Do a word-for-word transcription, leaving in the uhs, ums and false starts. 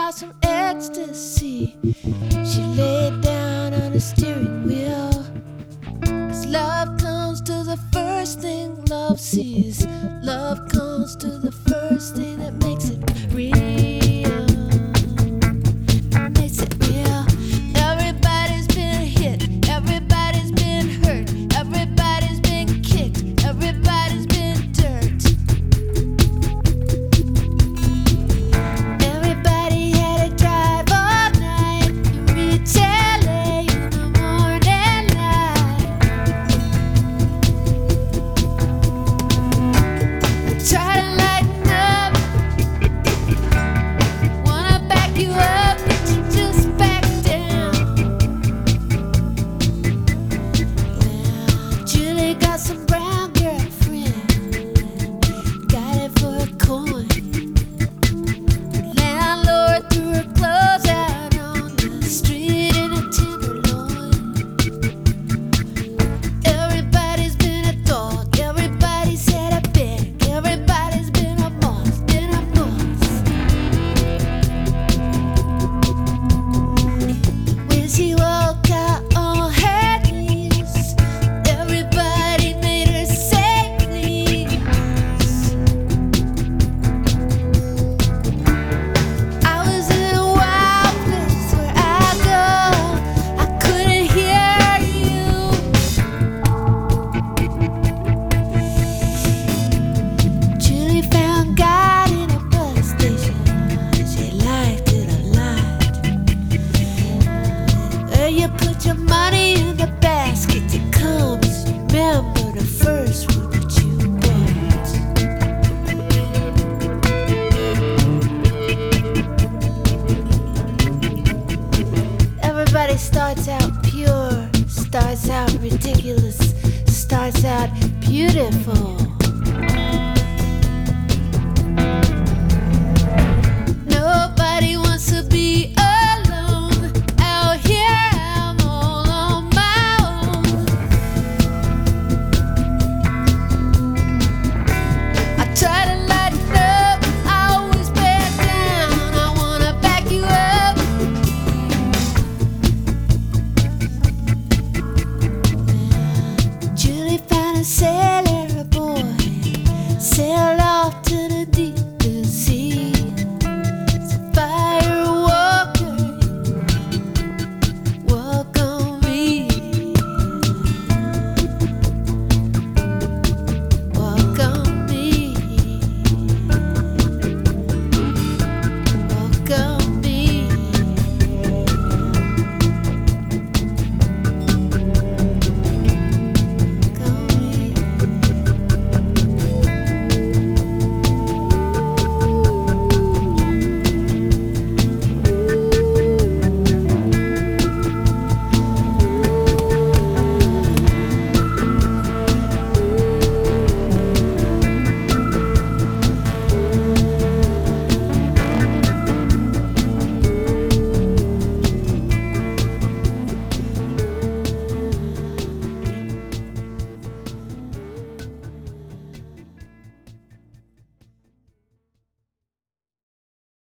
got some ecstasy. She laid down on the steering wheel. 'Cause love comes to the first thing love sees. Love comes to the first thing that makes it real. Makes it real. Everybody's been hit. Everybody's been hurt. Everybody's been kicked. Everybody's been dirt. Everybody had to drive all night and reach L A in the morning light. Try to lighten up, wanna back you up, but you just back down. Well, Julie got some brown girlfriend, got it for a coin. Landlord threw her clothes out on the street in a tenderloin. Everybody's been a dog, everybody's had a bag, everybody's been a boss, been a boss. When she woke out on her knees, everybody made her say please. I was in a wild place where I go, I couldn't hear you. Julie found God in a bus station. She liked it a lot. Where you put your money in the basket that comes. Remember the first one that you bought. Everybody starts out pure, starts out ridiculous, starts out beautiful.